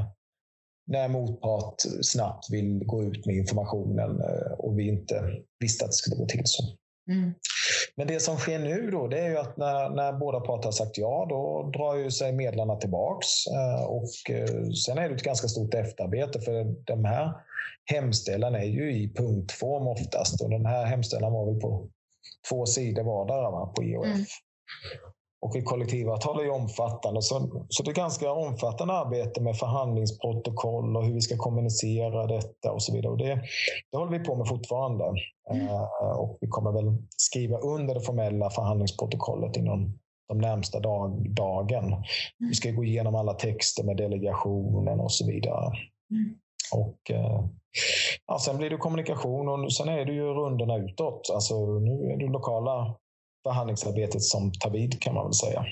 när motpart snabbt vill gå ut med informationen och vi inte visste att det skulle gå till så. Mm. Men det som sker nu då, det är ju att när, när båda parter har sagt ja, då drar ju sig medlarna tillbaks och sen är det ett ganska stort efterarbete för de här hemställan är ju i punktform oftast och den här hemställan var väl på två sidor vardera va, på E O F. Mm. Och i kollektivavtal är ju omfattande. Så, så det är ganska omfattande arbete med förhandlingsprotokoll och hur vi ska kommunicera detta och så vidare. Och det, det håller vi på med fortfarande. Mm. Uh, och vi kommer väl skriva under det formella förhandlingsprotokollet inom de närmsta dag, dagen. Mm. Vi ska gå igenom alla texter med delegationen och så vidare. Mm. Och uh, ja, sen blir det kommunikation och sen är det ju rundorna utåt. Alltså nu är det lokala förhandlingsarbetet som tar vid kan man väl säga.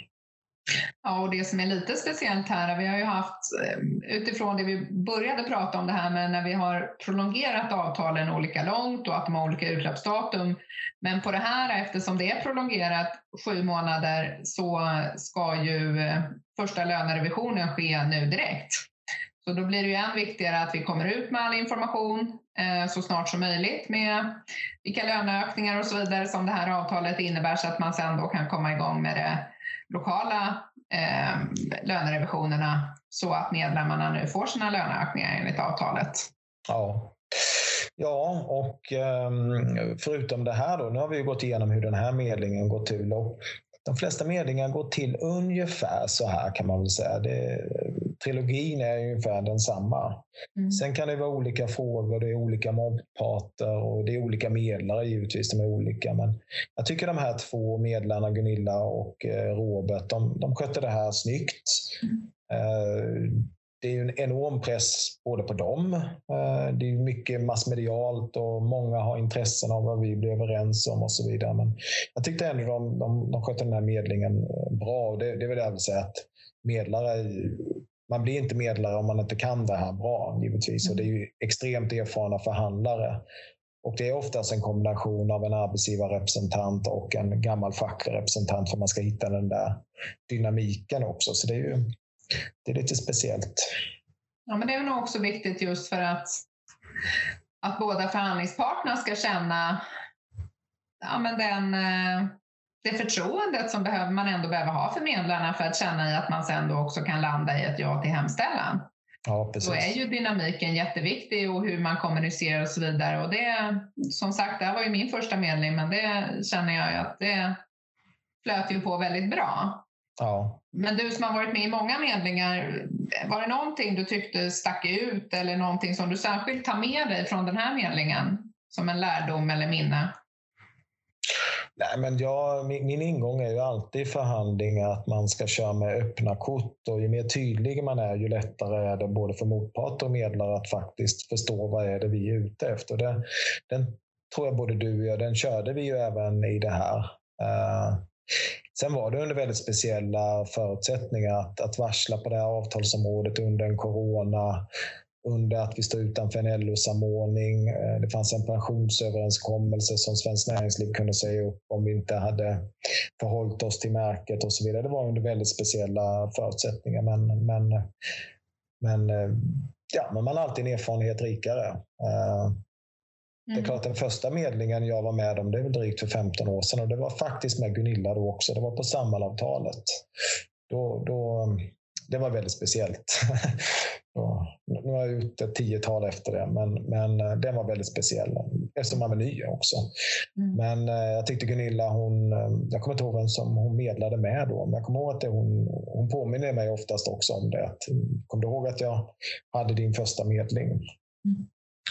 Ja, och det som är lite speciellt här, vi har ju haft utifrån det vi började prata om det här med när vi har prolongerat avtalen olika långt och att de har olika utlöpsdatum. Men på det här, eftersom det är prolongerat sju månader så ska ju första lönerevisionen ske nu direkt. Så då blir det ju än viktigare att vi kommer ut med all information eh, så snart som möjligt med vilka löneökningar och så vidare som det här avtalet innebär så att man sen då kan komma igång med det lokala eh, lönerevisionerna så att medlemmarna nu får sina löneökningar enligt avtalet. Ja. Ja, och förutom det här då, nu har vi ju gått igenom hur den här medlingen går till och de flesta medlingar går till ungefär så här kan man väl säga. Det, trilogin är ungefär densamma. Mm. Sen kan det vara olika frågor, det är olika motparter och det är olika medlare givetvis, de är olika. Men jag tycker de här två medlarna, Gunilla och Robert, de, de sköter det här snyggt. Mm. Det är ju en enorm press både på dem. Det är mycket massmedialt och många har intressen av vad vi blir överens om och så vidare. Men jag tyckte ändå de, de, de skötte den här medlingen bra. Det, det vill jag väl säga att medlare, man blir inte medlare om man inte kan det här bra givetvis. Och det är ju extremt erfarna förhandlare. Och det är oftast en kombination av en arbetsgivarrepresentant och en gammal facklig representant för man ska hitta den där dynamiken också. Så det är ju det är lite speciellt. Ja, men det är nog också viktigt just för att, att båda förhandlingsparterna ska känna ja, men den, det förtroendet som behöver man ändå behöver ha för medlarna för att känna i att man sen då också kan landa i ett ja till hemställan. Ja, precis. Då är ju dynamiken jätteviktig och hur man kommunicerar och så vidare. Och det, som sagt, det här var ju min första medling, men det känner jag att det flöt ju på väldigt bra. Ja. Men du som har varit med i många medlingar, var det någonting du tyckte stack ut eller någonting som du särskilt tar med dig från den här medlingen som en lärdom eller minne? Nej, men jag, min, min ingång är ju alltid i förhandlingar att man ska köra med öppna kort och ju mer tydlig man är ju lättare är det både för motpart och medlare att faktiskt förstå vad är det vi är ute efter. Den, den tror jag både du och jag, den körde vi ju även i det här. Uh, Sen var det under väldigt speciella förutsättningar att, att varsla på det här avtalsområdet under en corona, under att vi stod utanför en L O-samordning. Det fanns en pensionsöverenskommelse som Svenskt Näringsliv kunde säga upp om vi inte hade förhållit oss till märket och så vidare. Det var under väldigt speciella förutsättningar. Men, men, men, ja, men man har alltid en erfarenhet rikare. Det är klart, den första medlingen jag var med om, det var drygt för femton år sedan och det var faktiskt med Gunilla då också. Det var på Samhallavtalet. Då, då, det var väldigt speciellt. Nu har jag gjort ett tiotal efter det, men, men den var väldigt speciell eftersom man var ny också. Mm. Men jag tyckte Gunilla, hon, jag kommer inte ihåg vem som hon medlade med då, men jag kommer ihåg att det, hon, hon påminner mig oftast också om det. Kommer du ihåg att jag hade din första medling? Mm.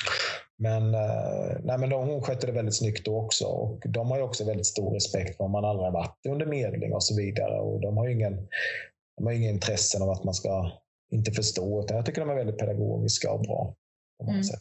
Men, nej, men de, hon skötte det väldigt snyggt då också, och de har ju också väldigt stor respekt för om man aldrig varit under medling och så vidare, och de har ju ingen, de har ingen intressen av att man ska inte förstå, utan jag tycker de är väldigt pedagogiska och bra på många mm. sätt.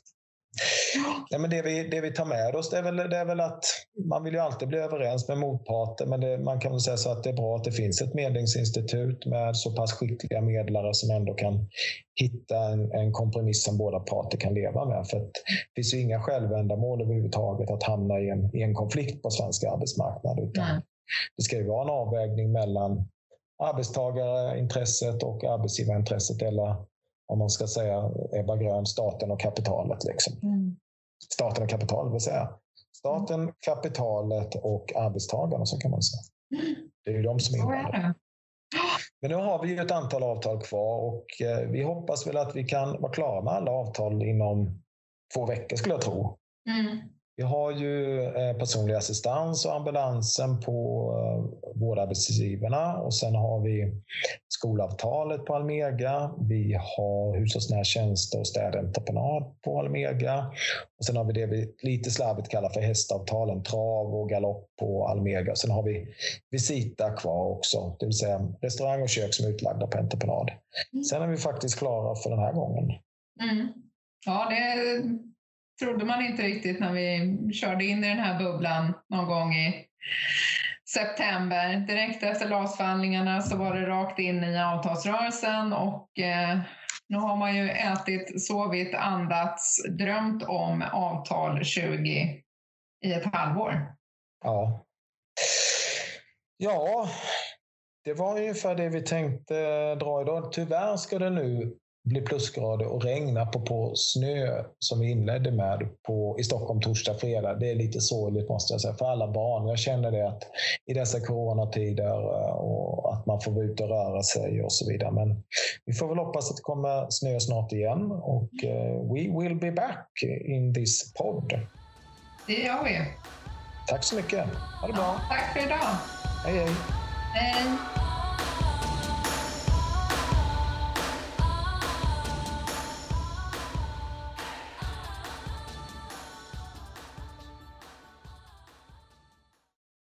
Ja, men det, vi, det vi tar med oss det är, väl, det är väl att man vill ju alltid bli överens med motparter, men det, man kan väl säga så att det är bra att det finns ett medlingsinstitut med så pass skickliga medlare som ändå kan hitta en, en kompromiss som båda parter kan leva med. För att det finns ju inga självändamål överhuvudtaget att hamna i en, i en konflikt på svensk arbetsmarknad, utan mm. det ska ju vara en avvägning mellan arbetstagarintresset och arbetsgivarintresset, eller om man ska säga Ebba Grön, staten och kapitalet. Liksom. Mm. Staten och kapitalet vill säga. Staten, mm. kapitalet och arbetstagarna, så kan man säga. Mm. Det är ju de som är inblandade. Men nu har vi ju ett antal avtal kvar, och vi hoppas väl att vi kan vara klara med alla avtal inom två veckor, skulle jag tro. Mm. Vi har ju personlig assistans och ambulansen på vårdarbetsgivarna, och sen har vi skolavtalet på Almega. Vi har hushållsnära tjänster och städentreprenad på Almega. Och sen har vi det vi lite slarvigt kallar för hästavtalen, trav och galopp på Almega. Sen har vi Visita kvar också, det vill säga restaurang och kök som är utlagda på entreprenad. Mm. Sen är vi faktiskt klara för den här gången. Mm. Ja, det trodde man inte riktigt när vi körde in i den här bubblan någon gång i september. Direkt efter L A S-förhandlingarna så var det rakt in i avtalsrörelsen, och eh, nu har man ju ätit, sovit, andats, drömt om avtal tjugo i ett halvår. Ja. Ja, det var ungefär det vi tänkte dra idag. Tyvärr ska det nu bli plusgrader och regna på, på snö som vi inledde med på, i Stockholm torsdag, fredag. Det är lite sorgligt, måste jag säga, för alla barn. Jag känner det att i dessa coronatider och att man får vara ute och röra sig och så vidare. Men vi får väl hoppas att det kommer snö snart igen, och uh, we will be back in this podd. Det gör vi. Tack så mycket. Ha det bra. Ja, tack för idag. Hej hej. Hej.